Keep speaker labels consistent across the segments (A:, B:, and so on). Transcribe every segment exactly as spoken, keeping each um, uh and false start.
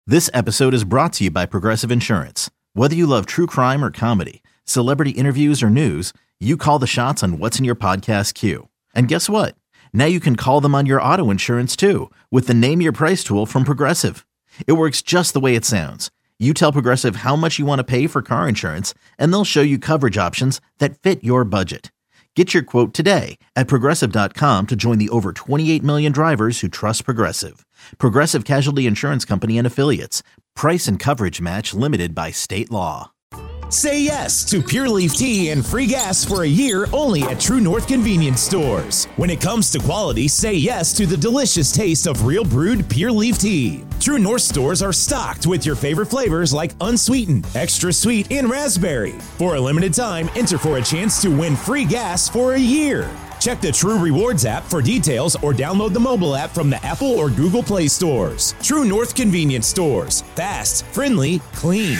A: This episode is brought to you by Progressive Insurance. Whether you love true crime or comedy, celebrity interviews or news, you call the shots on what's in your podcast queue. And guess what? Now you can call them on your auto insurance too with the Name Your Price tool from Progressive. It works just the way it sounds. You tell Progressive how much you want to pay for car insurance, and they'll show you coverage options that fit your budget. Get your quote today at Progressive dot com to join the over twenty-eight million drivers who trust Progressive. Progressive Casualty Insurance Company and Affiliates. Price and coverage match limited by state law.
B: Say yes to Pure Leaf Tea and free gas for a year only at True North Convenience Stores. When it comes to quality, say yes to the delicious taste of real brewed Pure Leaf Tea. True North stores are stocked with your favorite flavors like unsweetened, extra sweet, and raspberry. For a limited time, enter for a chance to win free gas for a year. Check the True Rewards app for details or download the mobile app from the Apple or Google Play stores. True North Convenience Stores. Fast, friendly, clean.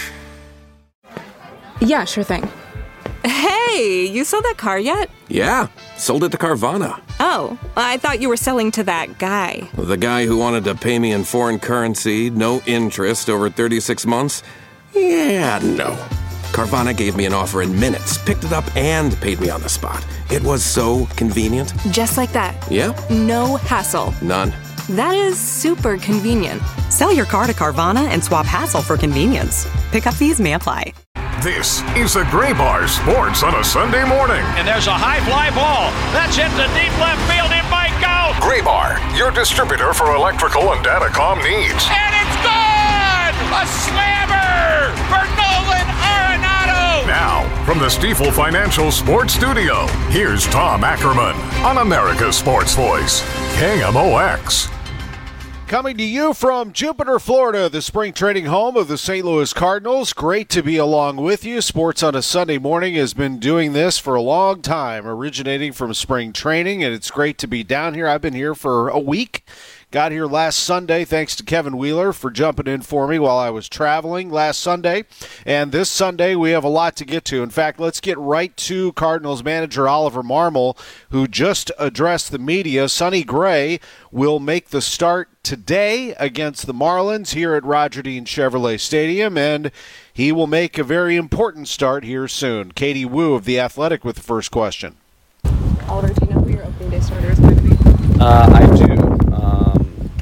C: Yeah, sure thing. Hey, you sold that car yet?
D: Yeah, sold it to Carvana.
C: Oh, I thought you were selling to that guy.
D: The guy who wanted to pay me in foreign currency, no interest, over thirty-six months? Yeah, no. Carvana gave me an offer in minutes, picked it up, and paid me on the spot. It was so convenient.
C: Just like that.
D: Yeah.
C: No hassle.
D: None.
C: That is super convenient.
E: Sell your car to Carvana and swap hassle for convenience. Pickup fees may apply.
F: This is the Graybar Sports on a Sunday morning.
G: And there's a high fly ball. That's hit the deep left field. It might go.
F: Graybar, your distributor for electrical and datacom needs.
G: And it's good! A slammer for Nolan Arenado.
F: Now, from the Stifel Financial Sports Studio, here's Tom Ackerman on America's Sports Voice, K M O X.
H: Coming to you from Jupiter, Florida, the spring training home of the Saint Louis Cardinals. Great to be along with you. Sports on a Sunday morning has been doing this for a long time, originating from spring training, and it's great to be down here. I've been here for a week. Got here last Sunday, thanks to Kevin Wheeler for jumping in for me while I was traveling last Sunday. And this Sunday, we have a lot to get to. In fact, let's get right to Cardinals manager Oliver Marmol, who just addressed the media. Sonny Gray will make the start today against the Marlins here at Roger Dean Chevrolet Stadium, and he will make a very important start here soon. Katie Wu of The Athletic with the first question.
I: Oliver, do you know who your opening day starter is going to be?
J: Uh, I do. Um,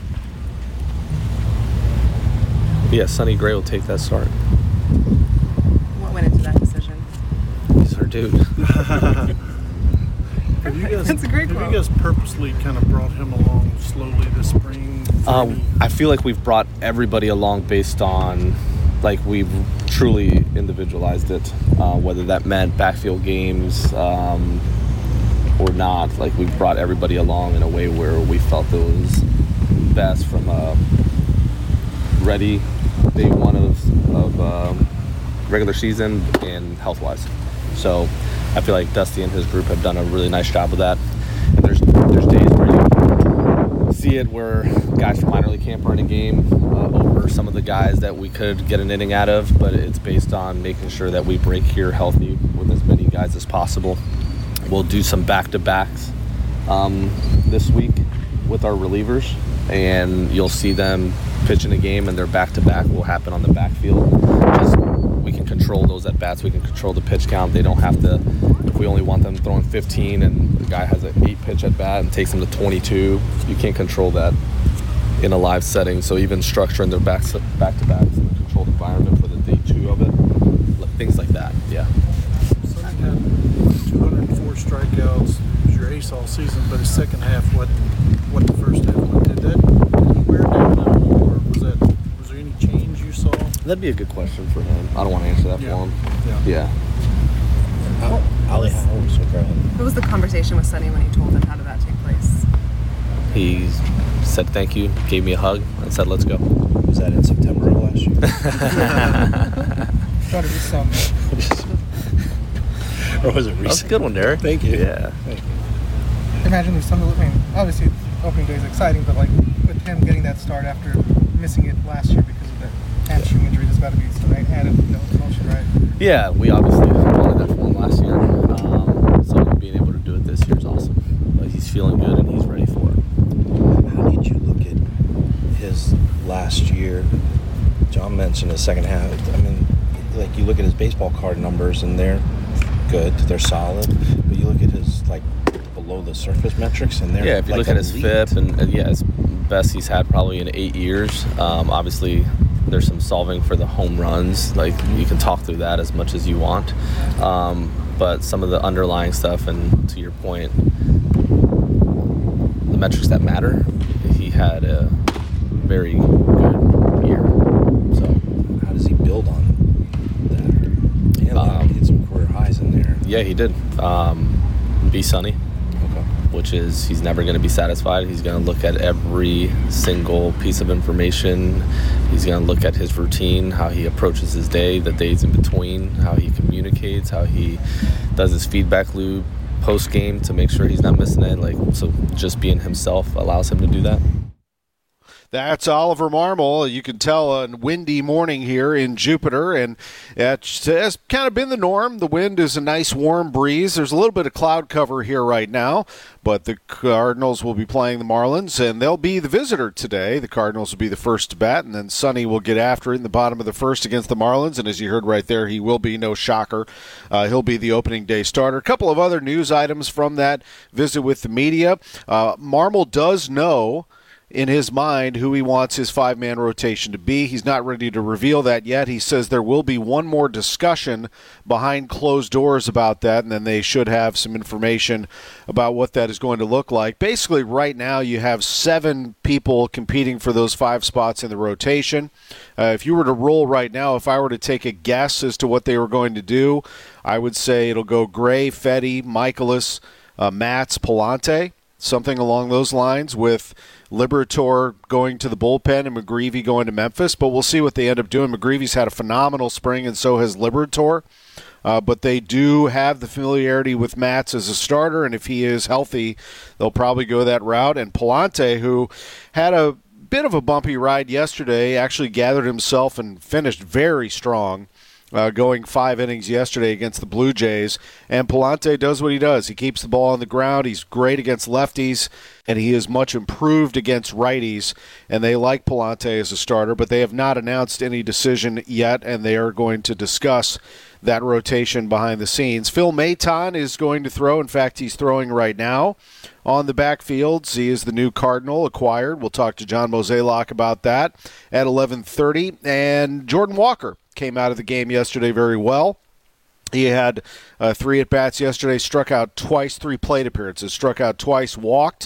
J: yeah, Sonny Gray will take that start.
I: What went into that decision?
J: He's our dude.
K: Have you guys,
I: That's a great
K: have
I: quote.
K: you guys purposely kind of brought him along slowly this spring?
J: Um, I feel like we've brought everybody along based on, like, we've truly individualized it, uh, whether that meant backfield games um, or not. Like, we've brought everybody along in a way where we felt it was best from a ready day one of, of um, regular season and health-wise. So I feel like Dusty and his group have done a really nice job of that. And there's there's days where you see it where guys from minor league camp are in a game uh, over some of the guys that we could get an inning out of, but it's based on making sure that we break here healthy with as many guys as possible. We'll do some back-to-backs um, this week with our relievers, and you'll see them pitch in a game, and their back-to-back will happen on the backfield. Just we can control those at bats. We can control the pitch count. They don't have to. If we only want them throwing fifteen, and the guy has an eight pitch at bat and takes them to twenty-two, you can't control that in a live setting. So even structuring their backs back-to-backs in a controlled environment for the day two of it, things like that. Yeah.
K: Sonny had two hundred four strikeouts. He was your ace all season, but his second half wasn't what the first half was. Did that did he wear down at all, or was that was there any change you saw?
J: That'd be a good question for him. I don't want to answer that
K: Yeah.
J: for him.
K: Yeah.
J: Yeah.
I: Ali, what was the conversation with Sonny when you told him? How did that take place?
J: He said thank you, gave me a hug, and said let's go.
L: Was that in September of last year?
K: Thought it was something.
L: Or was it recent?
J: That's a good one, Derek.
L: Thank you.
J: Yeah.
L: Thank you.
K: Imagine if some of the, I mean, obviously opening day is exciting, but like with him getting that start after missing it last year because of the hamstring injury, there's got to be some added you know, emotion, right?
J: Yeah, we obviously wanted that for him last year, um, so being able to do it this year is awesome. But he's feeling good and he's ready for it.
L: How did you look at his last year John mentioned the second half. I mean, like you look at his baseball card numbers, and they're good. They're solid. But you look at his like below the surface metrics, and they're
J: yeah. If you
L: like
J: look at his
L: elite.
J: F I P, and, and yeah, it's best he's had probably in eight years. Um, obviously, there's some solving for the home runs. Like you can talk through that as much as you want, um, but some of the underlying stuff, and to your point, the metrics that matter, he had a very good year. So
L: how does he build on that? Yeah, um, he had some career highs in there.
J: Yeah, he did. Um, be sunny.
L: Okay.
J: Which is he's never going to be satisfied. He's going to look at every single piece of information. He's going to look at his routine, how he approaches his day, the days in between, how he communicates, how he does his feedback loop post-game to make sure he's not missing it. Like, so just being himself allows him to do that.
H: That's Oliver Marmol. You can tell a windy morning here in Jupiter, and it has kind of been the norm. The wind is a nice warm breeze. There's a little bit of cloud cover here right now, but the Cardinals will be playing the Marlins, and they'll be the visitor today. The Cardinals will be the first to bat, and then Sonny will get after it in the bottom of the first against the Marlins, and as you heard right there, he will be, no shocker. Uh, he'll be the opening day starter. A couple of other news items from that visit with the media. Uh, Marmol does know in his mind who he wants his five-man rotation to be. He's not ready to reveal that yet. He says there will be one more discussion behind closed doors about that, and then they should have some information about what that is going to look like. Basically, right now you have seven people competing for those five spots in the rotation. Uh, if you were to roll right now, if I were to take a guess as to what they were going to do, I would say it'll go Gray, Fedde, Michaelis, uh, Matz, Pallante, something along those lines, with Liberatore going to the bullpen and McGreevy going to Memphis. But we'll see what they end up doing. McGreevy's had a phenomenal spring, and so has Liberatore. Uh, but they do have the familiarity with Matz as a starter, and if he is healthy, they'll probably go that route. And Pallante, who had a bit of a bumpy ride yesterday, actually gathered himself and finished very strong. Uh, going five innings yesterday against the Blue Jays. And Pallante does what he does. He keeps the ball on the ground. He's great against lefties, and he is much improved against righties. And they like Pallante as a starter, but they have not announced any decision yet, and they are going to discuss that rotation behind the scenes. Phil Maton is going to throw. In fact, he's throwing right now on the backfields. He is the new Cardinal acquired. We'll talk to John Mozeliak about that at eleven thirty. And Jordan Walker came out of the game yesterday very well. He had uh, three at-bats yesterday, struck out twice, three plate appearances, struck out twice, walked,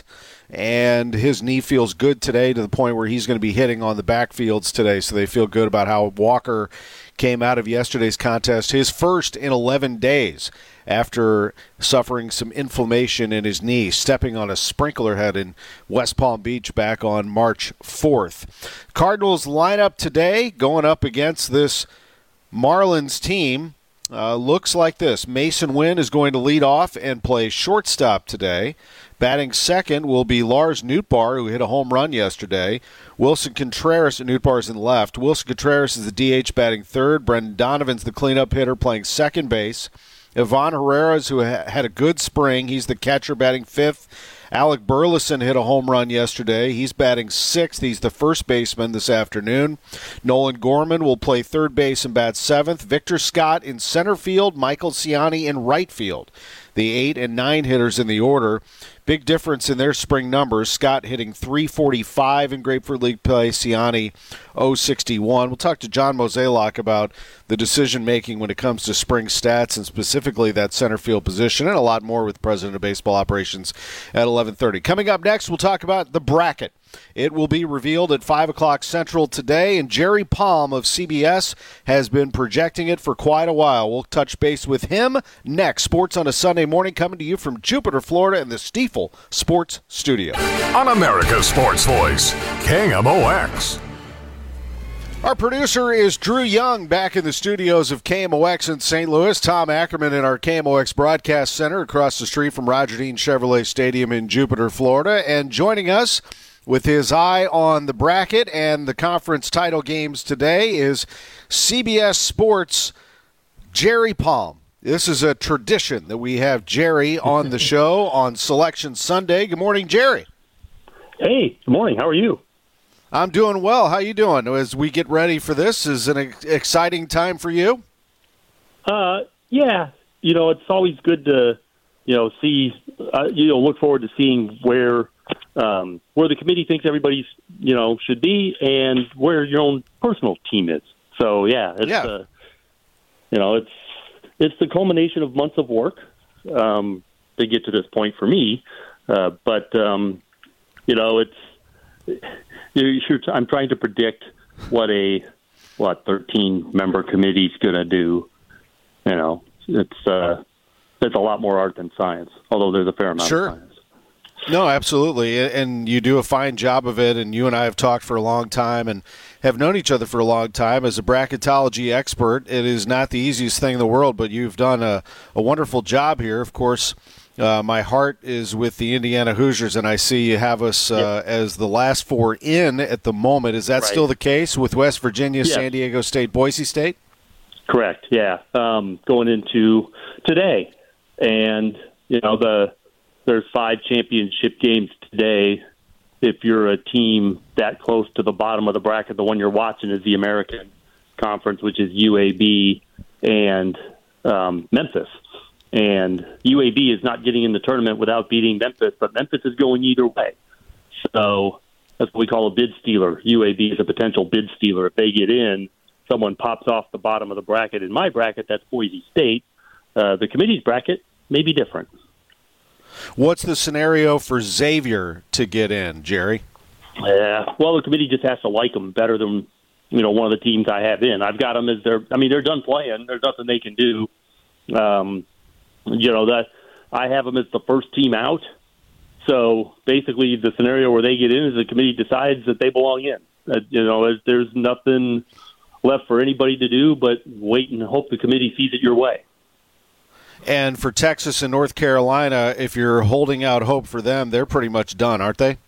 H: and his knee feels good today to the point where he's going to be hitting on the backfields today, so they feel good about how Walker came out of yesterday's contest, his first in eleven days after suffering some inflammation in his knee, stepping on a sprinkler head in West Palm Beach back on March fourth. Cardinals lineup today going up against this Marlins team uh, looks like this. Mason Wynn is going to lead off and play shortstop today. Batting second will be Lars Nootbaar, who hit a home run yesterday. Wilson Contreras, Nootbaar's in left. Wilson Contreras is the D H batting third. Brendan Donovan's the cleanup hitter playing second base. Ivan Herrera's, who ha- had a good spring, he's the catcher batting fifth. Alec Burleson hit a home run yesterday. He's batting sixth. He's the first baseman this afternoon. Nolan Gorman will play third base and bat seventh. Victor Scott in center field. Michael Ciani in right field. The eight and nine hitters in the order. Big difference in their spring numbers. Scott hitting three forty-five in Grapefruit League play. Ciani oh sixty-one. We'll talk to John Mozeliak about the decision-making when it comes to spring stats and specifically that center field position, and a lot more with President of Baseball Operations at eleven thirty. Coming up next, we'll talk about the bracket. It will be revealed at five o'clock Central today, and Jerry Palm of C B S has been projecting it for quite a while. We'll touch base with him next. Sports on a Sunday morning coming to you from Jupiter, Florida in the Stiefel Sports Studio.
F: On America's Sports Voice, K M O X.
H: Our producer is Drew Young, back in the studios of K M O X in Saint Louis. Tom Ackerman in our K M O X Broadcast Center across the street from Roger Dean Chevrolet Stadium in Jupiter, Florida. And joining us with his eye on the bracket and the conference title games today is C B S Sports' Jerry Palm. This is a tradition that we have Jerry on the show on Selection Sunday. Good morning, Jerry.
M: Hey, good morning. How are you?
H: I'm doing well. How you doing? As we get ready for this, is it an exciting time for you?
M: Uh, yeah. You know, it's always good to, you know, see, uh, you know, look forward to seeing where um, where the committee thinks everybody's, you know, should be and where your own personal team is. So, yeah, it's,
H: yeah.
M: Uh, you know, it's it's the culmination of months of work um, to get to this point for me. Uh, but, um, you know, it's, you're, I'm trying to predict what a, what, thirteen-member committee is going to do. You know, it's uh, it's a lot more art than science, although there's a fair amount
H: sure.
M: of science.
H: No, absolutely. And you do a fine job of it, and you and I have talked for a long time and have known each other for a long time. As a bracketology expert, it is not the easiest thing in the world, but you've done a, a wonderful job here. Of course, uh, my heart is with the Indiana Hoosiers, and I see you have us uh, yep. as the last four in at the moment. Is that right. still the case with West Virginia, yes. San Diego State, Boise State?
M: Correct, yeah. Um, going into today, and, you know, the there's five championship games today. If you're a team that close to the bottom of the bracket, the one you're watching is the American Conference, which is U A B and um, Memphis. And U A B is not getting in the tournament without beating Memphis, but Memphis is going either way. So that's what we call a bid stealer. U A B is a potential bid stealer. If they get in, someone pops off the bottom of the bracket. In my bracket, that's Boise State. Uh, the committee's bracket may be different.
H: What's the scenario for Xavier to get in, Jerry?
M: Yeah, well, the committee just has to like them better than, you know, one of the teams I have in. I've got them as they're, I mean, they're done playing. There's nothing they can do. Um, you know, that I have them as the first team out. So basically the scenario where they get in is the committee decides that they belong in. Uh, you know, there's, there's nothing left for anybody to do but wait and hope the committee sees it your way.
H: And for Texas and North Carolina, if you're holding out hope for them, they're pretty much done, aren't they?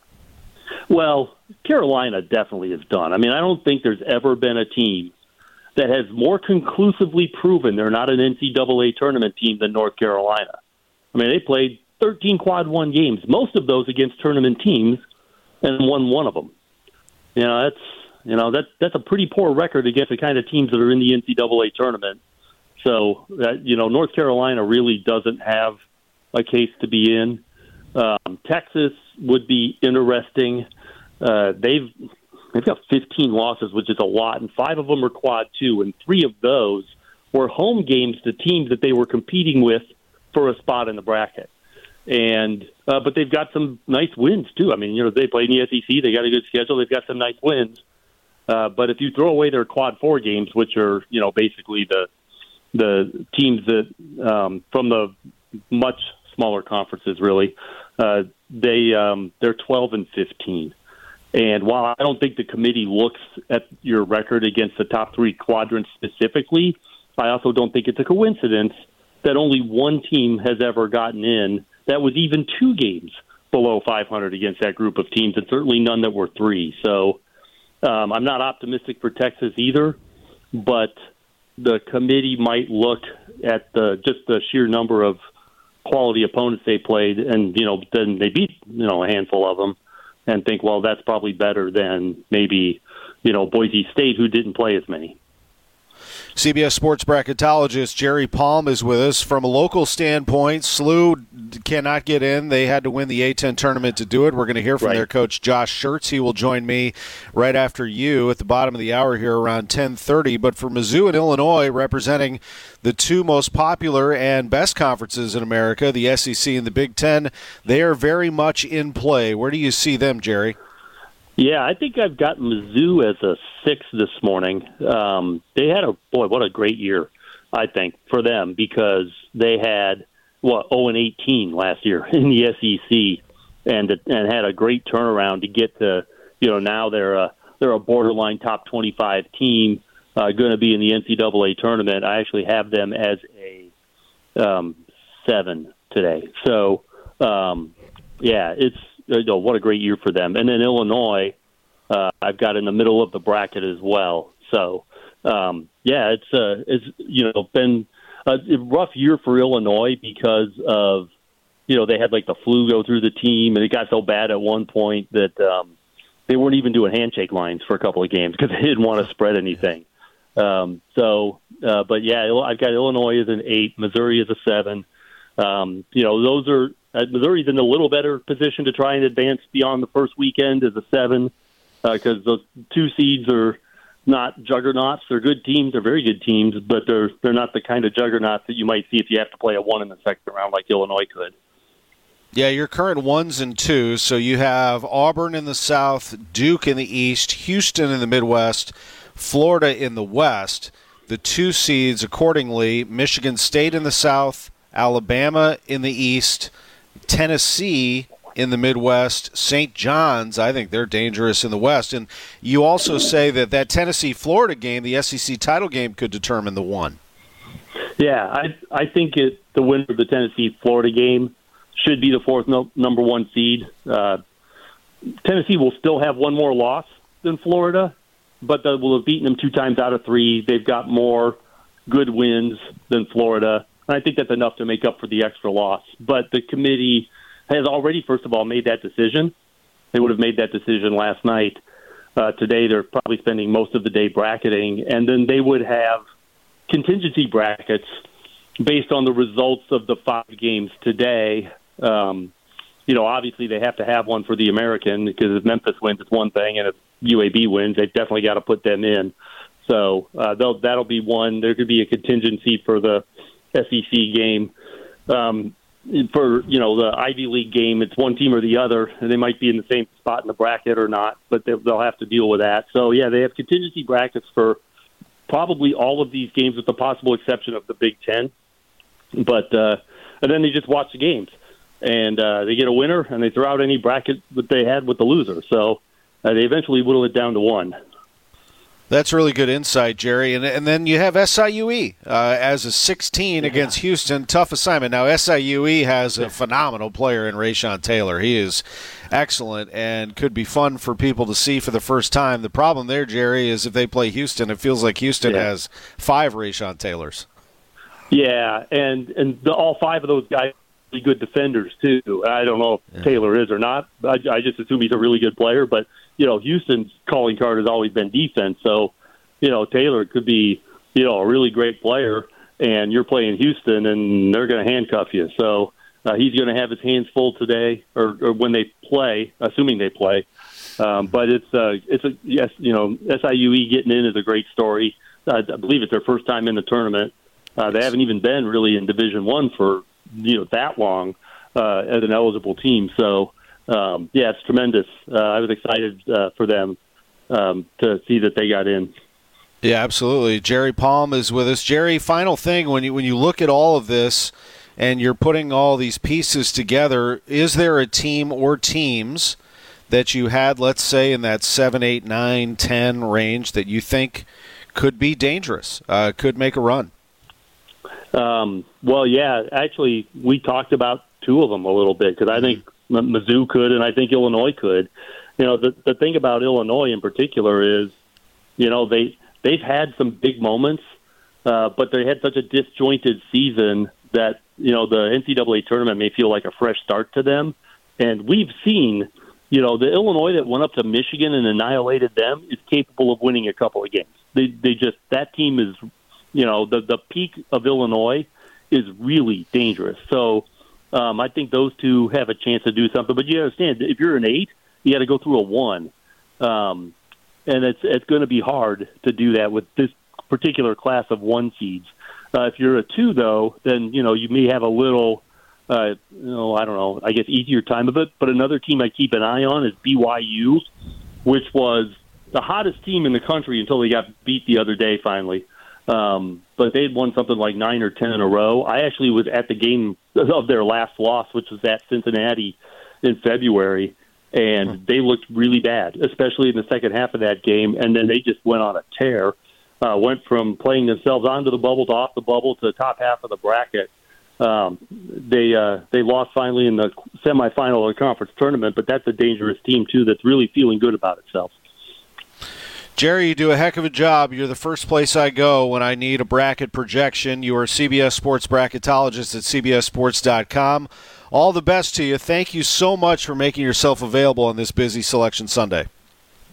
M: Well, Carolina definitely is done. I mean, I don't think there's ever been a team that has more conclusively proven they're not an N C double A tournament team than North Carolina. I mean, they played thirteen quad one games, most of those against tournament teams, and won one of them. You know, that's you know that that's a pretty poor record against the kind of teams that are in the N C double A tournament. So, uh, you know, North Carolina really doesn't have a case to be in. Um, Texas would be interesting. Uh, they've they've got fifteen losses, which is a lot, and five of them are quad two, and three of those were home games to teams that they were competing with for a spot in the bracket. And uh, but they've got some nice wins too. I mean, you know, they played in the S E C. They got a good schedule. They've got some nice wins. Uh, but if you throw away their quad four games, which are, you know, basically the the teams that um, from the much smaller conferences, really, uh, they um, they're twelve and fifteen. And while I don't think the committee looks at your record against the top three quadrants specifically, I also don't think it's a coincidence that only one team has ever gotten in that was even two games below five hundred against that group of teams, and certainly none that were three. So um, I'm not optimistic for Texas either, but the committee might look at the just the sheer number of quality opponents they played, and you know then they beat you know a handful of them, and think, well, that's probably better than maybe you know Boise State, who didn't play as many.
H: C B S Sports bracketologist Jerry Palm is with us. From a local standpoint, S L U cannot get in. They had to win the A ten tournament to do it. We're going to hear from right. their coach, Josh Schertz. He will join me right after you at the bottom of the hour here around ten thirty. But for Mizzou and Illinois, representing the two most popular and best conferences in America, the S E C and the Big Ten, they are very much in play. Where do you see them, Jerry?
M: Yeah, I think I've got Mizzou as a six this morning. Um, they had a, boy, what a great year, I think, for them, because they had, what, oh and eighteen last year in the S E C and and had a great turnaround to get to, you know, now they're a, they're a borderline top twenty-five team, uh, going to be in the N C double A tournament. I actually have them as a um, seven today. So, um, yeah, it's, you know, what a great year for them. And then Illinois, uh, I've got in the middle of the bracket as well. So, um, yeah, it's uh, it's you know been a rough year for Illinois because of you know they had like the flu go through the team, and it got so bad at one point that um, they weren't even doing handshake lines for a couple of games because they didn't want to spread anything. Um, so, uh, but yeah, I've got Illinois as an eight, Missouri as a seven. Um, you know, those are uh, Missouri's in a little better position to try and advance beyond the first weekend as a seven because uh, those two seeds are not juggernauts. They're good teams. They're very good teams, but they're they're not the kind of juggernauts that you might see if you have to play a one in the second round like Illinois could.
H: Yeah, your current ones and twos. So you have Auburn in the South, Duke in the East, Houston in the Midwest, Florida in the West. The two seeds, accordingly, Michigan State in the South, Alabama in the East, Tennessee in the Midwest, Saint John's, I think they're dangerous in the West. And you also say that that Tennessee-Florida game, the S E C title game, could determine the one.
M: Yeah, I I think it, the winner of the Tennessee-Florida game should be the fourth no, number one seed. Uh, Tennessee will still have one more loss than Florida, but they will have beaten them two times out of three. They've got more good wins than Florida. And I think that's enough to make up for the extra loss. But the committee has already, first of all, made that decision. They would have made that decision last night. Uh, today they're probably spending most of the day bracketing, and then they would have contingency brackets based on the results of the five games today. Um, you know, obviously they have to have one for the American because if Memphis wins, it's one thing, and if U A B wins, they've definitely got to put them in. So uh, that'll be one. There could be a contingency for the S E C game. Um, for, you know, the Ivy League game, it's one team or the other, and they might be in the same spot in the bracket or not, but they'll, they'll have to deal with that. So, yeah, they have contingency brackets for probably all of these games with the possible exception of the Big Ten. But uh, and then they just watch the games, and uh, they get a winner, and they throw out any bracket that they had with the loser. So uh, they eventually whittle it down to one.
H: That's really good insight, Jerry. And and then you have S I U E uh, as a sixteen yeah. against Houston. Tough assignment. Now, S I U E has a phenomenal player in Rayshon Taylor. He is excellent and could be fun for people to see for the first time. The problem there, Jerry, is if they play Houston, it feels like Houston yeah. has five Rayshon Taylors.
M: Yeah, and, and the, all five of those guys are really good defenders, too. I don't know if yeah. Taylor is or not. I, I just assume he's a really good player, but you know, Houston's calling card has always been defense. So, you know, Taylor could be, you know, a really great player, and you're playing Houston, and they're going to handcuff you. So uh, he's going to have his hands full today, or, or when they play, assuming they play. Um, but it's uh, it's a yes, you know, S I U E getting in is a great story. Uh, I believe it's their first time in the tournament. Uh, they haven't even been really in Division One for you know that long uh, as an eligible team. So. Um, yeah, it's tremendous. Uh, I was excited uh, for them um, to see that they got in.
H: Yeah, absolutely. Jerry Palm is with us. Jerry, final thing, when you when you look at all of this and you're putting all these pieces together, is there a team or teams that you had, let's say, in that seven, eight, nine, ten range that you think could be dangerous, uh, could make a run?
M: Um, well, yeah, actually, we talked about two of them a little bit because I think Mizzou could, and I think Illinois could. You know, the the thing about Illinois in particular is, you know, they they've had some big moments, uh, but they had such a disjointed season that you know the N C double A tournament may feel like a fresh start to them. And we've seen, you know, the Illinois that went up to Michigan and annihilated them is capable of winning a couple of games. They they just that team is, you know, the the peak of Illinois is really dangerous. So. Um, I think those two have a chance to do something. But you understand, if you're an eight, you got to go through a one. Um, and it's it's going to be hard to do that with this particular class of one seeds. Uh, if you're a two, though, then, you know, you may have a little, uh, you know, I don't know, I guess easier time of it. But another team I keep an eye on is B Y U, which was the hottest team in the country until they got beat the other day finally. Um, but they'd won something like nine or ten in a row. I actually was at the game of their last loss, which was at Cincinnati in February, and they looked really bad, especially in the second half of that game. And then they just went on a tear, uh, went from playing themselves onto the bubble to off the bubble to the top half of the bracket. Um, they uh, they lost finally in the semifinal of the conference tournament, but that's a dangerous team, too, that's really feeling good about itself.
H: Jerry, you do a heck of a job. You're the first place I go when I need a bracket projection. You are a C B S Sports bracketologist at C B S sports dot com. All the best to you. Thank you so much for making yourself available on this busy Selection Sunday.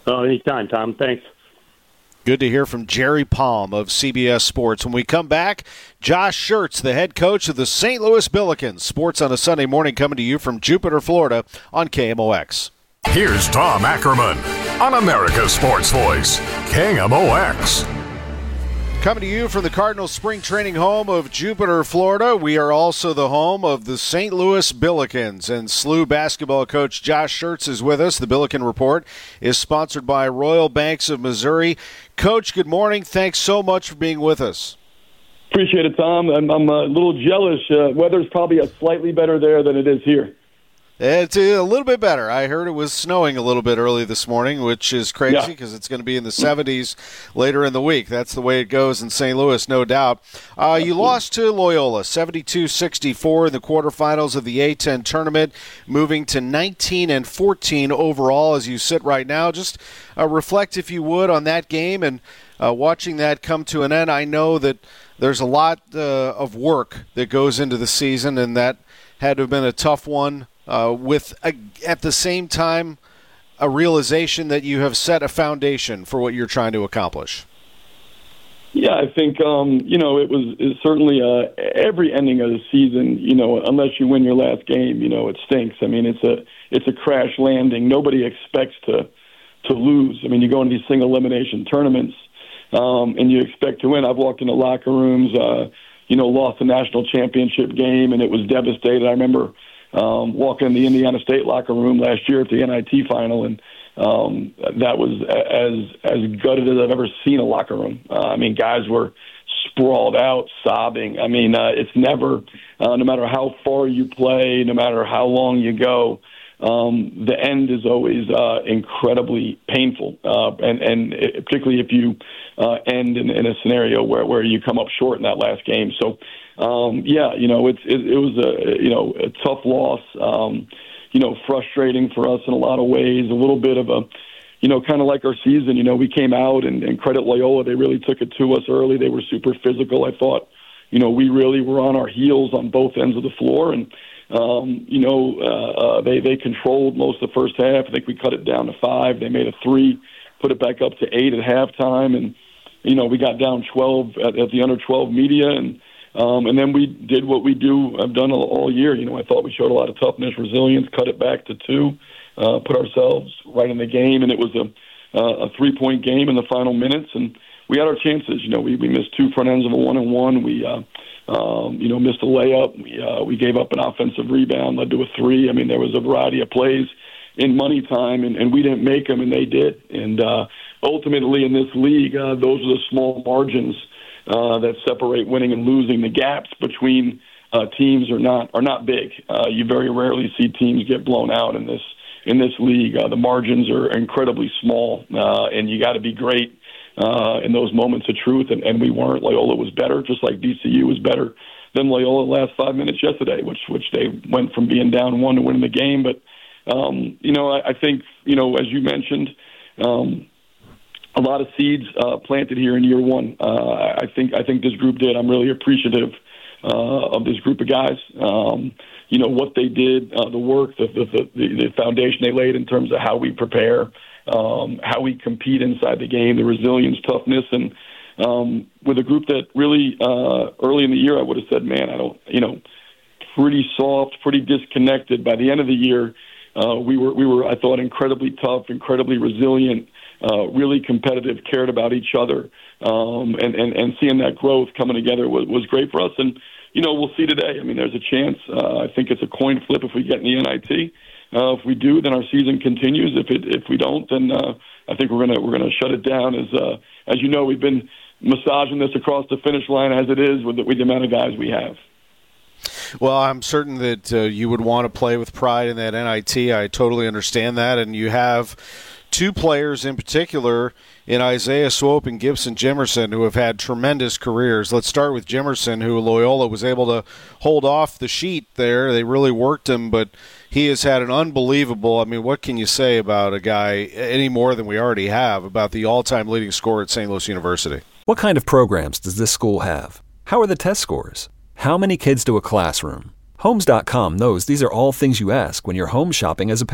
M: Oh, anytime, Tom. Thanks.
H: Good to hear from Jerry Palm of C B S Sports. When we come back, Josh Schertz, the head coach of the Saint Louis Billikens. Sports on a Sunday morning coming to you from Jupiter, Florida on K M O X.
F: Here's Tom Ackerman on America's Sports Voice, K M O X.
H: Coming to you from the Cardinals spring training home of Jupiter, Florida. We are also the home of the Saint Louis Billikens, and S L U basketball coach Josh Schertz is with us. The Billiken Report is sponsored by Royal Banks of Missouri. Coach, good morning. Thanks so much for being with us.
N: Appreciate it, Tom. I'm, I'm a little jealous. Uh, weather's probably a slightly better there than it is here.
H: It's a little bit better. I heard it was snowing a little bit early this morning, which is crazy because yeah. it's going to be in the seventies later in the week. That's the way it goes in Saint Louis, no doubt. Uh, you lost to Loyola, seventy-two sixty-four in the quarterfinals of the A ten tournament, moving to nineteen and fourteen overall as you sit right now. Just uh, reflect, if you would, on that game and uh, watching that come to an end. I know that there's a lot uh, of work that goes into the season, and that had to have been a tough one. Uh, with, a, at the same time, a realization that you have set a foundation for what you're trying to accomplish.
N: Yeah, I think, um, you know, it was it certainly uh, every ending of the season, you know, unless you win your last game, you know, it stinks. I mean, it's a it's a crash landing. Nobody expects to to lose. I mean, you go into these single elimination tournaments um, and you expect to win. I've walked into locker rooms, uh, you know, lost the national championship game, and it was devastated. I remember Um, walking in the Indiana State locker room last year at the N I T final, and um, that was as as gutted as I've ever seen a locker room. Uh, I mean, guys were sprawled out, sobbing. I mean, uh, it's never, uh, no matter how far you play, no matter how long you go, um, the end is always uh, incredibly painful, uh, and, and it, particularly if you uh, end in, in a scenario where, where you come up short in that last game. So, Um, yeah, you know, it's, it, it was a, you know, a tough loss, um, you know, frustrating for us in a lot of ways, a little bit of a, you know, kind of like our season, you know, we came out and, and credit Loyola. They really took it to us early. They were super physical. I thought, you know, we really were on our heels on both ends of the floor. And, um, you know, uh, uh, they, they controlled most of the first half. I think we cut it down to five. They made a three, put it back up to eight at halftime. And, you know, we got down twelve at, at the under twelve media, and, Um, and then we did what we do, I've done all, all year. You know, I thought we showed a lot of toughness, resilience, cut it back to two, uh, put ourselves right in the game, and it was a, uh, a three-point game in the final minutes, and we had our chances. You know, we, we missed two front ends of a one-and-one. We, uh, um, you know, missed a layup. We, uh, we gave up an offensive rebound, led to a three. I mean, there was a variety of plays in money time, and, and we didn't make them, and they did. And uh, ultimately in this league, uh, those are the small margins Uh, that separate winning and losing. The gaps between uh, teams are not are not big. Uh, you very rarely see teams get blown out in this in this league. Uh, the margins are incredibly small, uh, and you got to be great uh, in those moments of truth. And, and we weren't. Loyola was better, just like D C U was better than Loyola the last five minutes yesterday, which which they went from being down one to winning the game. But um, you know, I, I think you know, as you mentioned. Um, A lot of seeds uh, planted here in year one. Uh, I think I think this group did. I'm really appreciative uh, of this group of guys. Um, you know what they did, uh, the work, the, the the the foundation they laid in terms of how we prepare, um, how we compete inside the game, the resilience, toughness, and um, with a group that really uh, early in the year I would have said, man, I don't, you know, pretty soft, pretty disconnected. By the end of the year, uh, we were we were I thought incredibly tough, incredibly resilient. Uh, really competitive, cared about each other, um, and, and, and seeing that growth coming together was, was great for us. And, you know, we'll see today. I mean, there's a chance. Uh, I think it's a coin flip if we get in the N I T. Uh, if we do, then our season continues. If it if we don't, then uh, I think we're gonna we're gonna shut it down. As uh, as you know, we've been massaging this across the finish line as it is with the, with the amount of guys we have.
H: Well, I'm certain that uh, you would want to play with pride in that N I T. I totally understand that, and you have two players in particular in Isaiah Swope and Gibson Jimerson who have had tremendous careers. Let's start with Jimerson, who Loyola was able to hold off the sheet there. They really worked him, but he has had an unbelievable, I mean, what can you say about a guy any more than we already have about the all-time leading scorer at Saint Louis University?
O: What kind of programs does this school have? How are the test scores? How many kids to a classroom? Homes dot com knows these are all things you ask when you're home shopping as a parent.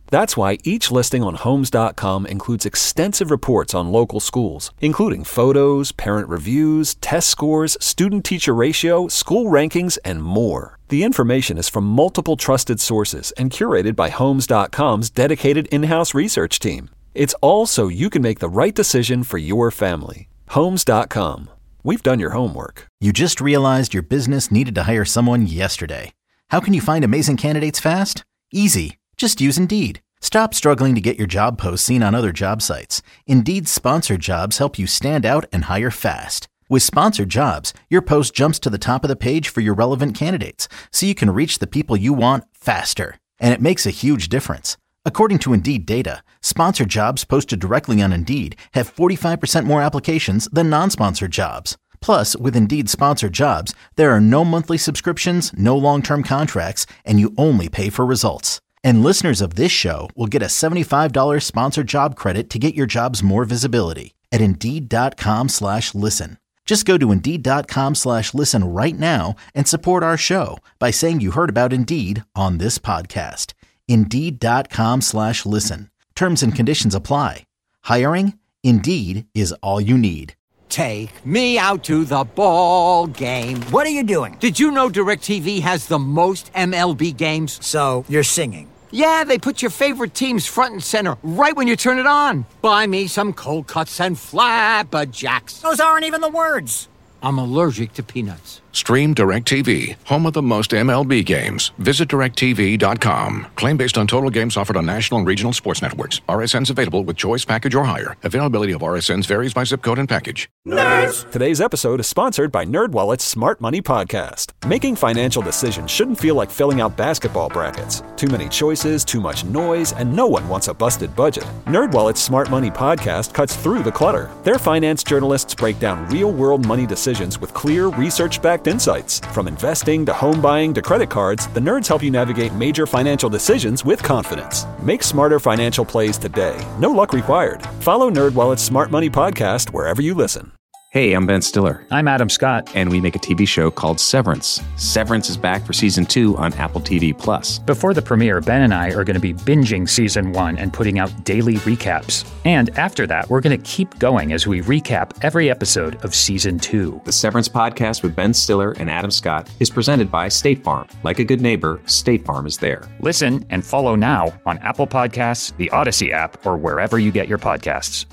O: That's why each listing on Homes dot com includes extensive reports on local schools, including photos, parent reviews, test scores, student-teacher ratio, school rankings, and more. The information is from multiple trusted sources and curated by Homes dot com's dedicated in-house research team. It's all so you can make the right decision for your family. Homes dot com. We've done your homework.
A: You just realized your business needed to hire someone yesterday. How can you find amazing candidates fast? Easy. Just use Indeed. Stop struggling to get your job posts seen on other job sites. Indeed's sponsored jobs help you stand out and hire fast. With sponsored jobs, your post jumps to the top of the page for your relevant candidates, so you can reach the people you want faster. And it makes a huge difference. According to Indeed data, sponsored jobs posted directly on Indeed have forty-five percent more applications than non-sponsored jobs. Plus, with Indeed sponsored jobs, there are no monthly subscriptions, no long-term contracts, and you only pay for results. And listeners of this show will get a seventy-five dollars sponsored job credit to get your jobs more visibility at Indeed.com slash listen. Just go to Indeed.com slash listen right now and support our show by saying you heard about Indeed on this podcast. Indeed.com slash listen. Terms and conditions apply. Hiring? Indeed is all you need.
P: Take me out to the ball game.
Q: What are you doing?
P: Did you know DirecTV has the most M L B games?
Q: So, you're singing.
P: Yeah, they put your favorite teams front and center right when you turn it on. Buy me some cold cuts and flapjacks.
Q: Those aren't even the words.
P: I'm allergic to peanuts.
R: Stream DirecTV, home of the most M L B games. Visit direct T V dot com. Claim based on total games offered on national and regional sports networks. R S Ns available with choice package or higher. Availability of R S Ns varies by zip code and package.
O: Nerds! Today's episode is sponsored by NerdWallet's Smart Money Podcast. Making financial decisions shouldn't feel like filling out basketball brackets. Too many choices, too much noise, and no one wants a busted budget. NerdWallet's Smart Money Podcast cuts through the clutter. Their finance journalists break down real-world money decisions with clear, research-backed insights. From investing to home buying to credit cards, the nerds help you navigate major financial decisions with confidence. Make smarter financial plays today. No luck required. Follow NerdWallet's Smart Money Podcast wherever you listen.
S: Hey, I'm Ben Stiller.
T: I'm Adam Scott.
S: And we make a T V show called Severance. Severance is back for season two on Apple T V Plus.
T: Before the premiere, Ben and I are going to be binging season one and putting out daily recaps. And after that, we're going to keep going as we recap every episode of season two.
S: The Severance podcast with Ben Stiller and Adam Scott is presented by State Farm. Like a good neighbor, State Farm is there.
T: Listen and follow now on Apple Podcasts, the Odyssey app, or wherever you get your podcasts.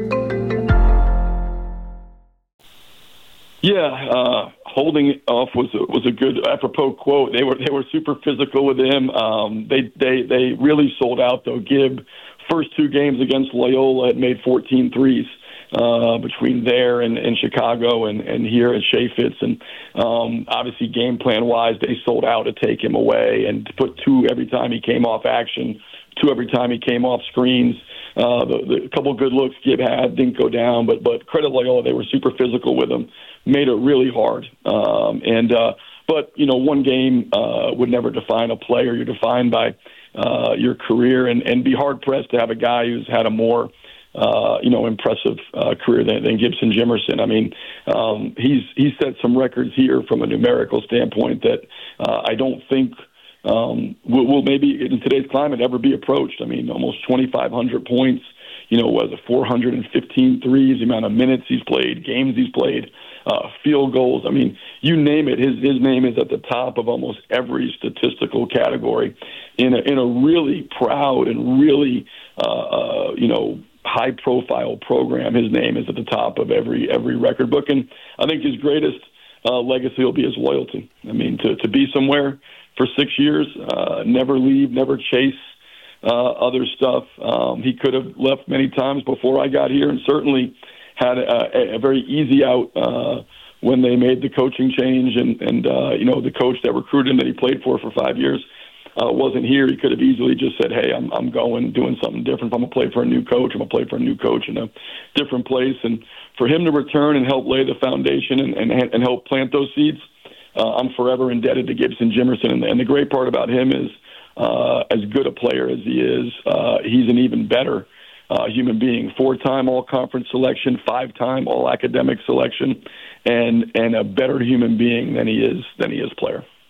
N: Yeah, uh, holding off was a, was a good apropos quote. They were they were super physical with him. Um, they they they really sold out though. Gibb, first two games against Loyola, had made fourteen threes uh, between there and, and Chicago and, and here at Chaifetz. And um, obviously, game plan wise, they sold out to take him away and to put two every time he came off action, two every time he came off screens. Uh, the, the couple of good looks Gibb had didn't go down, but but credit Loyola, they were super physical with him, made it really hard. Um, and uh, but you know, one game uh, would never define a player. You're defined by uh, your career, and and be hard pressed to have a guy who's had a more uh, you know impressive uh, career than, than Gibson Jimerson. I mean, um, he's he's set some records here from a numerical standpoint that uh, I don't think. Um, will, will maybe in today's climate ever be approached. I mean, almost twenty-five hundred points, you know, was it four hundred fifteen threes, the amount of minutes he's played, games he's played, uh, field goals. I mean, you name it. His his name is at the top of almost every statistical category in a, in a really proud and really, uh, uh, you know, high profile program. His name is at the top of every, every record book. And I think his greatest uh, legacy will be his loyalty. I mean, to, to be somewhere for six years, uh, never leave, never chase uh, other stuff. Um, he could have left many times before I got here, and certainly had a, a very easy out uh, when they made the coaching change. And, and uh, you know, the coach that recruited him that he played for for five years uh, wasn't here. He could have easily just said, hey, I'm, I'm going, doing something different. If I'm going to play for a new coach, I'm going to play for a new coach in a different place. And for him to return and help lay the foundation and, and, and help plant those seeds, Uh, I'm forever indebted to Gibson Jimerson. And, and the great part about him is, uh, as good a player as he is, uh, he's an even better uh, human being. Four-time all-conference selection, five-time all-academic selection, and and a better human being than he is than he is player.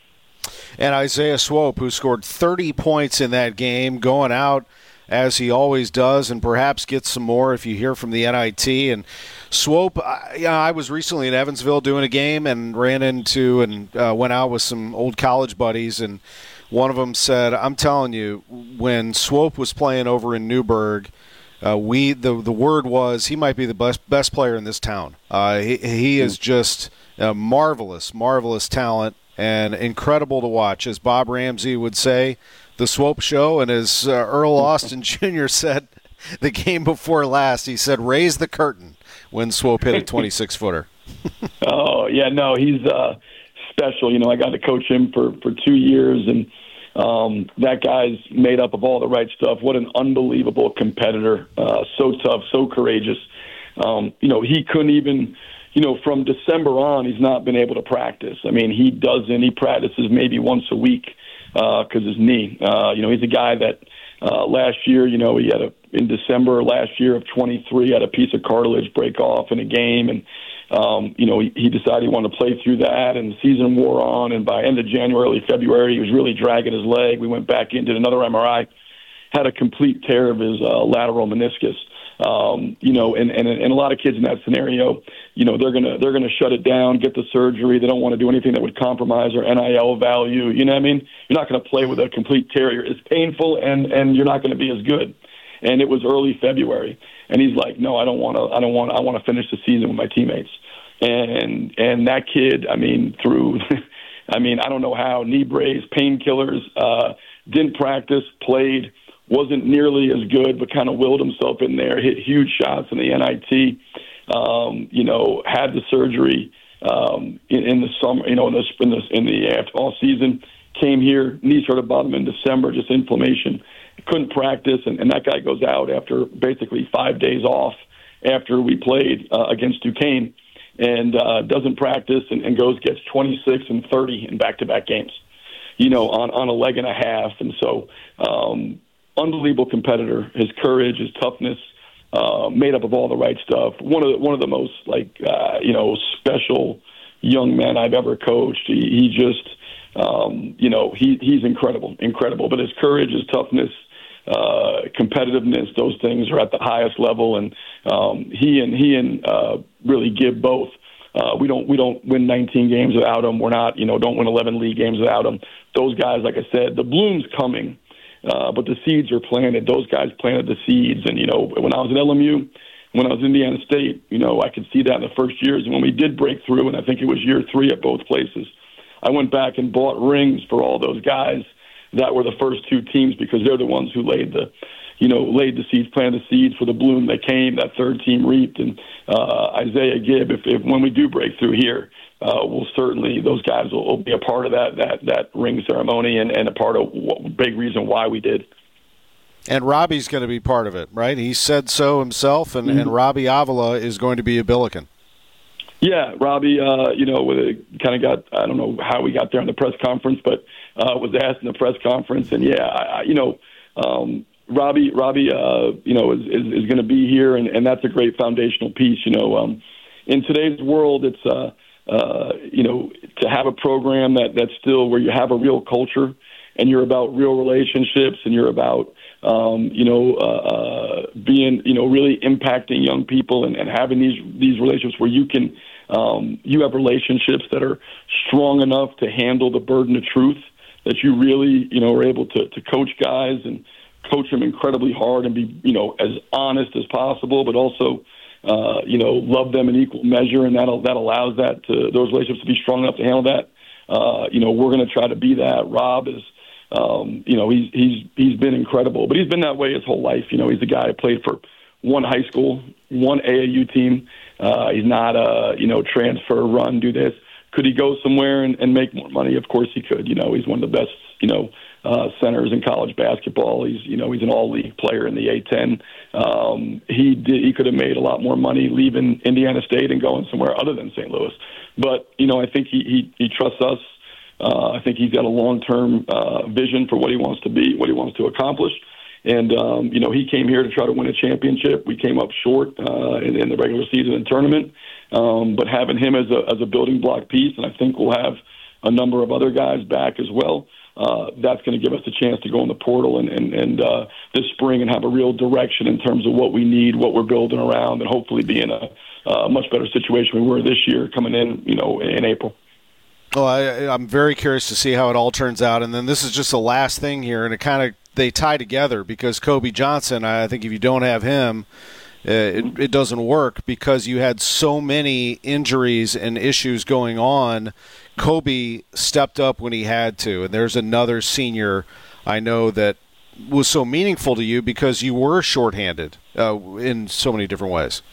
H: And Isaiah Swope, who scored thirty points in that game, going out as he always does, and perhaps gets some more if you hear from the N I T. And Swope, I, you know, I was recently in Evansville doing a game and ran into and uh, went out with some old college buddies, and one of them said, I'm telling you, when Swope was playing over in Newburgh, uh, we the the word was he might be the best best player in this town. Uh, he, he is just a marvelous, marvelous talent and incredible to watch. As Bob Ramsey would say, the Swope Show, and as uh, Earl Austin Junior said the game before last, he said, raise the curtain when Swope hit a twenty-six footer.
N: Oh, yeah, no, he's uh, special. You know, I got to coach him for, for two years, and um, that guy's made up of all the right stuff. What an unbelievable competitor. Uh, so tough, so courageous. Um, you know, he couldn't even, you know, from December on, he's not been able to practice. I mean, he doesn't, he practices maybe once a week because uh, his knee. Uh, you know, he's a guy that uh, last year, you know, he had a, in December last year of twenty-three, had a piece of cartilage break off in a game, and Um, you know, he, he decided he wanted to play through that, and the season wore on, and by end of January, early February, he was really dragging his leg. We went back in, did another M R I, had a complete tear of his uh, lateral meniscus. Um, you know, and, and and a lot of kids in that scenario, you know, they're gonna they're gonna shut it down, get the surgery. They don't want to do anything that would compromise their N I L value. You know what I mean? You're not going to play with a complete tear. It's painful, and and you're not going to be as good. And it was early February, and he's like, no, I don't want to. I don't want. I want to finish the season with my teammates. And and that kid, I mean, through, I mean, I don't know how, knee brace, painkillers, uh, didn't practice, played, wasn't nearly as good, but kind of willed himself in there, hit huge shots in the N I T, um, you know, had the surgery um, in, in the summer, you know, in the in the, in the all season, came here, knee started bottom in December, just inflammation, couldn't practice, and, and that guy goes out after basically five days off after we played uh, against Duquesne. And uh, doesn't practice and, and goes gets twenty-six and thirty in back-to-back games, you know, on, on a leg and a half. And so, um, unbelievable competitor. His courage, his toughness, uh, made up of all the right stuff. One of the, one of the most like uh, you know special young men I've ever coached. He, he just um, you know he he's incredible, incredible. But his courage, his toughness, uh, competitiveness, those things are at the highest level, and um, he and he and uh, really give both. Uh, we don't we don't win nineteen games without him. We're not you know don't win eleven league games without him. Those guys, like I said, the bloom's coming, uh, but the seeds are planted. Those guys planted the seeds, and you know when I was at L M U, when I was in Indiana State, you know I could see that in the first years. And when we did break through, and I think it was year three at both places, I went back and bought rings for all those guys that were the first two teams because they're the ones who laid the, you know, laid the seeds, planted the seeds for the bloom that came. That third team reaped, and uh, Isaiah Gibb. If, if when we do break through here, uh, we'll certainly those guys will, will be a part of that that that ring ceremony and, and a part of what big reason why we did.
H: And Robbie's going to be part of it, right? He said so himself, and, mm-hmm. and Robbie Avila is going to be a Billiken.
N: Yeah, Robbie, uh, you know, kind of got, I don't know how we got there in the press conference, but uh, was asked in the press conference. And, yeah, I, I, you know, um, Robbie, Robbie, uh, you know, is, is, is going to be here, and, and that's a great foundational piece. You know, um, in today's world, it's, uh, uh, you know, to have a program that that's still where you have a real culture and you're about real relationships and you're about, um, you know, uh, uh, being, you know, really impacting young people and, and having these these relationships where you can, Um, you have relationships that are strong enough to handle the burden of truth, that you really, you know, are able to, to coach guys and coach them incredibly hard and be, you know, as honest as possible, but also, uh, you know, love them in equal measure. And that that allows that to, those relationships to be strong enough to handle that. Uh, you know, we're going to try to be that. Rob is, um, you know, he's, he's, he's been incredible, but he's been that way his whole life. You know, he's a guy who played for one high school, one A A U team. Uh, he's not a, you know, transfer, run, do this. Could he go somewhere and, and make more money? Of course he could. You know, he's one of the best, you know, uh, centers in college basketball. He's, you know, he's an all-league player in the A ten. Um, he did, he could have made a lot more money leaving Indiana State and going somewhere other than Saint Louis. But, you know, I think he, he, he trusts us. Uh, I think he's got a long-term uh, vision for what he wants to be, what he wants to accomplish. And, um, you know, he came here to try to win a championship. We came up short uh, in, in the regular season and tournament. Um, but having him as a, as a building block piece, and I think we'll have a number of other guys back as well. Uh, that's going to give us a chance to go in the portal and, and, and uh, this spring and have a real direction in terms of what we need, what we're building around, and hopefully be in a uh, much better situation we were this year coming in, you know, in April.
H: Well, I, I'm very curious to see how it all turns out. And then this is just the last thing here, and it kind of they tie together because Kobe Johnson, I think if you don't have him, uh, it, it doesn't work because you had so many injuries and issues going on. Kobe stepped up when he had to, and there's another senior I know that was so meaningful to you because you were shorthanded uh, in so many different ways.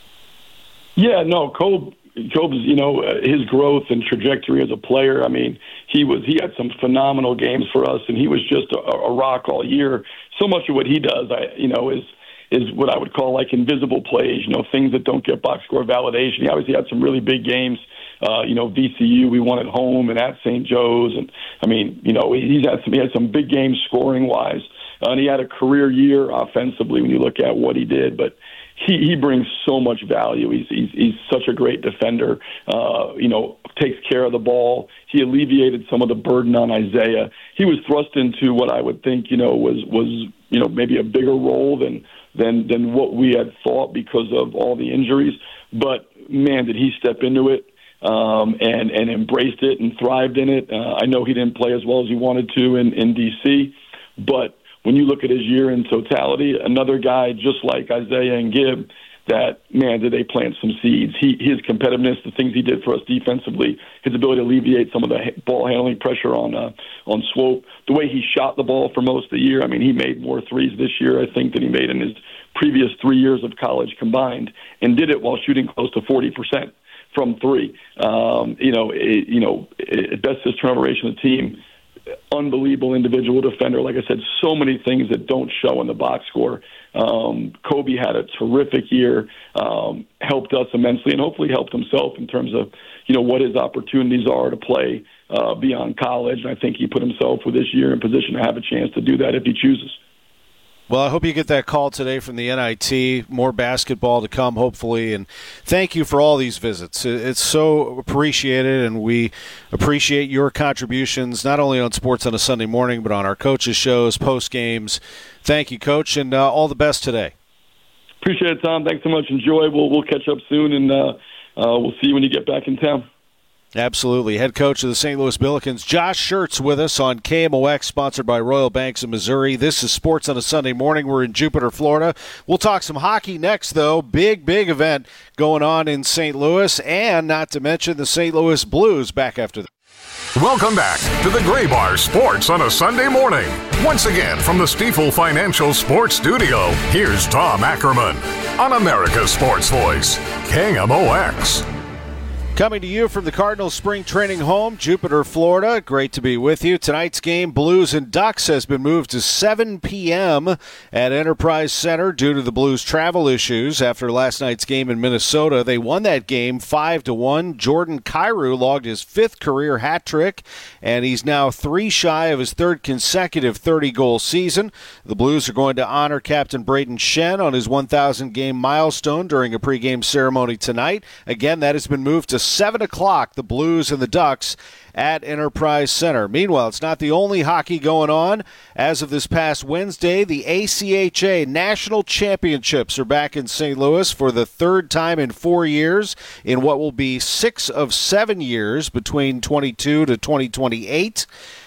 N: Yeah, no, Kobe, Kobe's, you know, uh, his growth and trajectory as a player, I mean, he was he had some phenomenal games for us, and he was just a, a rock all year. So much of what he does, I you know, is is what I would call like invisible plays, you know, things that don't get box score validation. He obviously had some really big games. Uh, you know, V C U, we won at home and at Saint Joe's. And, I mean, you know, he's had some, he had some big games scoring-wise. Uh, and he had a career year offensively when you look at what he did. But he, he brings so much value. He's, he's, he's such a great defender, uh, you know, takes care of the ball. He alleviated some of the burden on Isaiah. He was thrust into what I would think, you know, was, was you know, maybe a bigger role than, than, than what we had thought because of all the injuries. But, man, did he step into it. Um, and, and embraced it and thrived in it. Uh, I know he didn't play as well as he wanted to in, in D C, but when you look at his year in totality, another guy just like Isaiah and Gibb, that, man, did they plant some seeds. He, his competitiveness, the things he did for us defensively, his ability to alleviate some of the ball handling pressure on uh, on Swope, the way he shot the ball for most of the year. I mean, he made more threes this year, I think, than he made in his previous three years of college combined, and did it while shooting close to forty percent. From three, um, you know, it, you know, it, best assist turnover ratio of the team, unbelievable individual defender. Like I said, so many things that don't show in the box score. Um, Kobe had a terrific year, um, helped us immensely, and hopefully helped himself in terms of, you know, what his opportunities are to play uh, beyond college. And I think he put himself with this year in position to have a chance to do that if he chooses.
H: Well, I hope you get that call today from the N I T. More basketball to come, hopefully. And thank you for all these visits. It's so appreciated, and we appreciate your contributions, not only on Sports on a Sunday Morning, but on our coaches' shows, post-games. Thank you, Coach, and uh, all the best today.
N: Appreciate it, Tom. Thanks so much. Enjoy. We'll, we'll catch up soon, and uh, uh, we'll see you when you get back in town.
H: Absolutely. Head coach of the Saint Louis Billikens, Josh Schertz, with us on K M O X, sponsored by Royal Banks of Missouri. This is Sports on a Sunday Morning. We're in Jupiter, Florida. We'll talk some hockey next, though. Big, big event going on in Saint Louis, and not to mention the Saint Louis Blues back after the
F: Welcome back to the Gray Bar Sports on a Sunday Morning. Once again from the Stifel Financial Sports Studio, here's Tom Ackerman on America's Sports Voice, K M O X.
H: Coming to you from the Cardinals spring training home, Jupiter, Florida. Great to be with you. Tonight's game, Blues and Ducks, has been moved to seven p.m. at Enterprise Center due to the Blues' travel issues. After last night's game in Minnesota, they won that game five to one. Jordan Kyrou logged his fifth career hat trick, and he's now three shy of his third consecutive thirty-goal season. The Blues are going to honor Captain Braden Shen on his one thousand game milestone during a pregame ceremony tonight. Again, that has been moved to seven o'clock, the Blues and the Ducks at Enterprise Center. Meanwhile, it's not the only hockey going on. As of this past Wednesday, the A C H A National Championships are back in Saint Louis for the third time in four years in what will be six of seven years between twenty-two to twenty twenty-eight.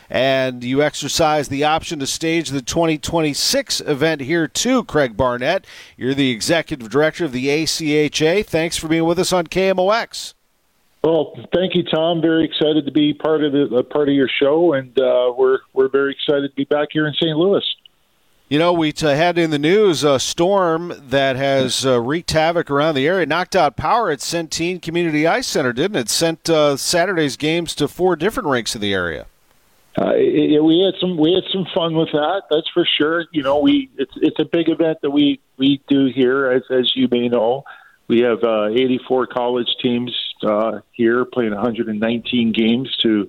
H: And you exercise the option to stage the twenty twenty-six event here too, Craig Barnett. You're the executive director of the A C H A. Thanks for being with us on K M O X.
U: Well, thank you, Tom. Very excited to be part of the uh, part of your show, and uh, we're we're very excited to be back here in Saint Louis.
H: You know, we t- had in the news a storm that has uh, wreaked havoc around the area, knocked out power at Centene Community Ice Center, didn't it? Sent uh, Saturday's games to four different rinks in the area.
U: Uh, it, it, we had some we had some fun with that. That's for sure. You know, we it's it's a big event that we, we do here, as as you may know. We have uh, eighty-four college teams uh, here playing one hundred nineteen games to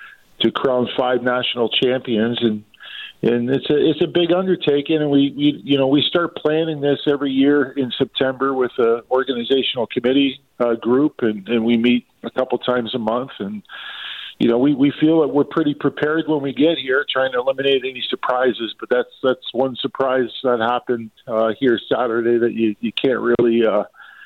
U: to crown five national champions, and and it's a it's a big undertaking. And we, we you know we start planning this every year in September with an organizational committee uh, group, and, and we meet a couple times a month. And you know, we, we feel that we're pretty prepared when we get here, trying to eliminate any surprises. But that's that's one surprise that happened uh, here Saturday that you, you can't really uh,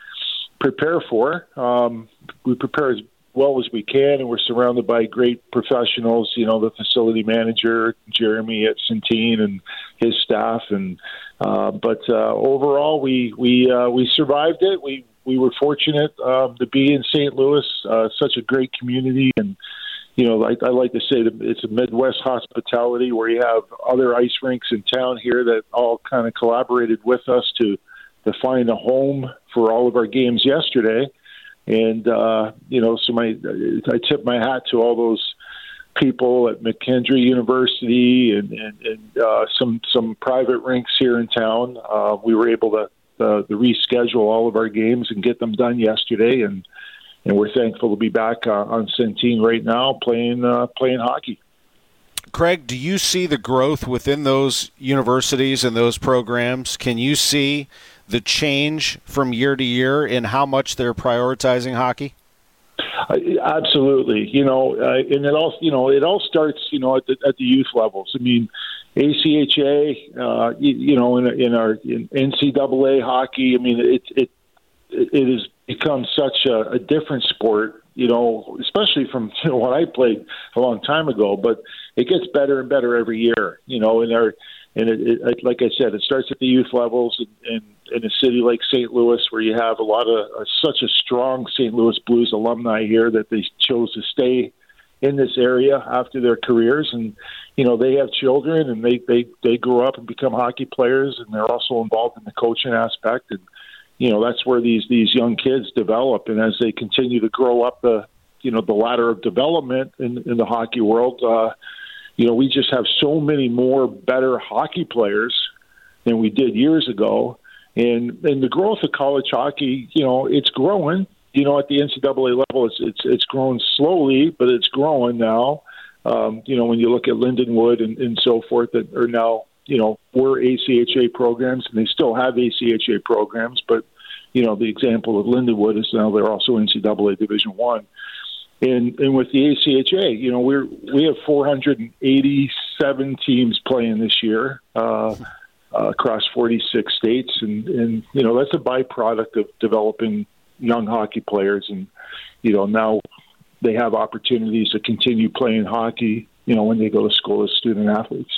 U: prepare for. Um, we prepare as well as we can, and we're surrounded by great professionals. You know, the facility manager, Jeremy at Centene, and his staff. And uh, but uh, overall, we we uh, we survived it. We we were fortunate um, to be in Saint Louis, uh, such a great community. And you know, like I like to say, that it's a Midwest hospitality where you have other ice rinks in town here that all kind of collaborated with us to to find a home for all of our games yesterday. And, uh, you know, so my I tip my hat to all those people at McKendree University and, and, and uh, some some private rinks here in town. Uh, we were able to, uh, to reschedule all of our games and get them done yesterday. And, and we're thankful to be back uh, on Centene right now playing uh, playing hockey.
H: Craig, do you see the growth within those universities and those programs? Can you see the change from year to year in how much they're prioritizing hockey?
U: Uh, absolutely. You know, uh, and it all, you know, it all starts, you know, at the, at the youth levels. I mean, A C H A, uh, you, you know, in, in our in N C double A hockey, I mean, it, it, it has become such a, a different sport, you know, especially from you know, when I played a long time ago, but it gets better and better every year, you know, in our, and it, it, like I said, it starts at the youth levels, and, and in a city like Saint Louis, where you have a lot of uh, such a strong Saint Louis Blues alumni here that they chose to stay in this area after their careers, and you know they have children, and they they they grow up and become hockey players, and they're also involved in the coaching aspect, and you know that's where these these young kids develop, and as they continue to grow up the you know the ladder of development in in the hockey world. Uh, You know, we just have so many more better hockey players than we did years ago. And and the growth of college hockey, you know, it's growing. You know, at the N C double A level, it's it's it's grown slowly, but it's growing now. Um, you know, when you look at Lindenwood and, and so forth that are now, you know, were A C H A programs, and they still have A C H A programs. But, you know, the example of Lindenwood is now they're also N C double A Division One. And and with the A C H A, you know, we're we have four hundred eighty-seven teams playing this year uh, uh, across forty-six states, and and you know that's a byproduct of developing young hockey players, and you know now they have opportunities to continue playing hockey, you know, when they go to school as student athletes.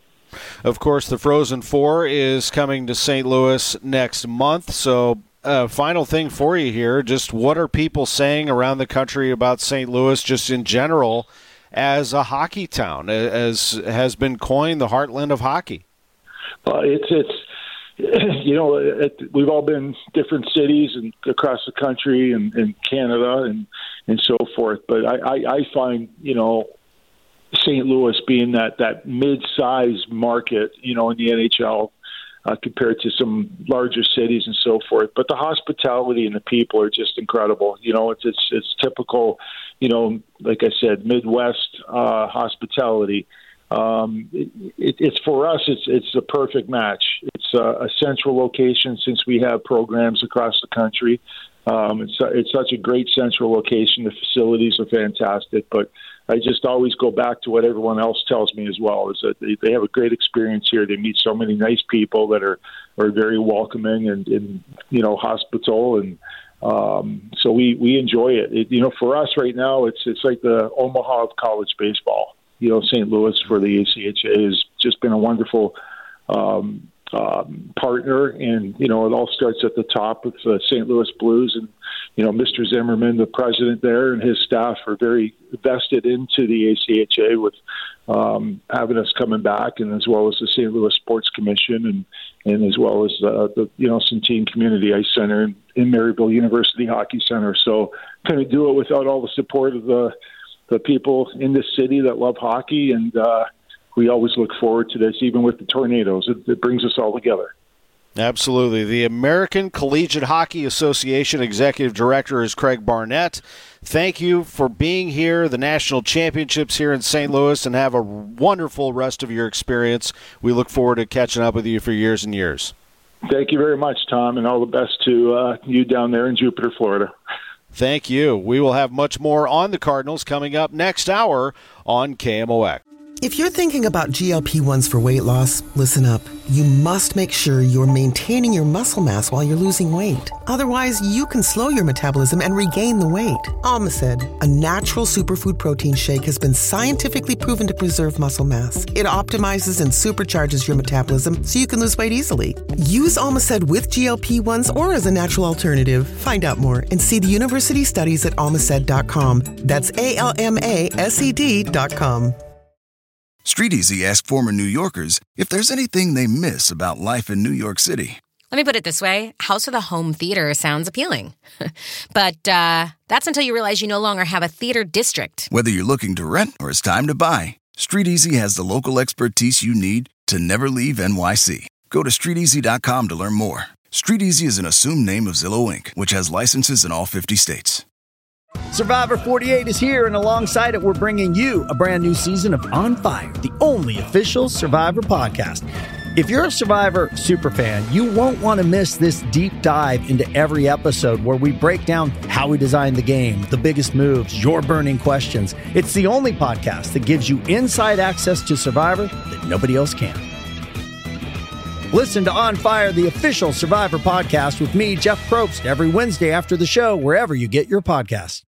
H: Of course, the Frozen Four is coming to Saint Louis next month, so. Uh, final thing for you here, just what are people saying around the country about Saint Louis just in general as a hockey town, as has been coined the heartland of hockey?
U: Uh, it's, it's you know, it, we've all been different cities and across the country and, and Canada and, and so forth, but I, I, I find, you know, Saint Louis being that, that mid-sized market, you know, in the N H L, Uh, compared to some larger cities and so forth, but the hospitality and the people are just incredible. You know, it's it's it's typical. You know, like I said, Midwest uh, hospitality. Um, it, it, it's for us. It's it's a perfect match. It's a, a central location since we have programs across the country. Um, it's it's such a great central location. The facilities are fantastic, but I just always go back to what everyone else tells me as well, is that they, they have a great experience here. They meet so many nice people that are, are very welcoming and, and, you know, hospitable. And um, so we, we enjoy it. it. You know, for us right now, it's it's like the Omaha of college baseball. You know, Saint Louis for the A C H A has just been a wonderful um, um, partner. And, you know, it all starts at the top with the Saint Louis Blues. And, you know, Mister Zimmerman, the president there, and his staff are very vested into the A C H A with um, having us coming back, and as well as the Saint Louis Sports Commission, and, and as well as uh, the, you know, Centene Community Ice Center and in Maryville University Hockey Center. So couldn't do it without all the support of the, the people in this city that love hockey, and uh, we always look forward to this, even with the tornadoes. It, it brings us all together.
H: Absolutely. The American Collegiate Hockey Association Executive Director is Craig Barnett. Thank you for being here, the national championships here in Saint Louis, and have a wonderful rest of your experience. We look forward to catching up with you for years and years.
U: Thank you very much, Tom, and all the best to uh, you down there in Jupiter, Florida.
H: Thank you. We will have much more on the Cardinals coming up next hour on K M O X.
B: If you're thinking about G L P ones for weight loss, listen up. You must make sure you're maintaining your muscle mass while you're losing weight. Otherwise, you can slow your metabolism and regain the weight. Almacid, a natural superfood protein shake, has been scientifically proven to preserve muscle mass. It optimizes and supercharges your metabolism so you can lose weight easily. Use Almacid with G L P ones or as a natural alternative. Find out more and see the university studies at almacid dot com. That's A L M A S E D dot com.
V: StreetEasy asked former New Yorkers if there's anything they miss about life in New York City.
W: Let me put it this way. House with a home theater sounds appealing. But uh, that's until you realize you no longer have a theater district.
V: Whether you're looking to rent or it's time to buy, StreetEasy has the local expertise you need to never leave N Y C. Go to street easy dot com to learn more. StreetEasy is an assumed name of Zillow Incorporated, which has licenses in all fifty states.
X: Survivor forty-eight is here, and alongside it, we're bringing you a brand new season of On Fire, the only official Survivor podcast. If you're a Survivor superfan, you won't want to miss this deep dive into every episode where we break down how we designed the game, the biggest moves, your burning questions. It's the only podcast that gives you inside access to Survivor that nobody else can. Listen to On Fire, the official Survivor podcast with me, Jeff Probst, every Wednesday after the show, wherever you get your podcasts.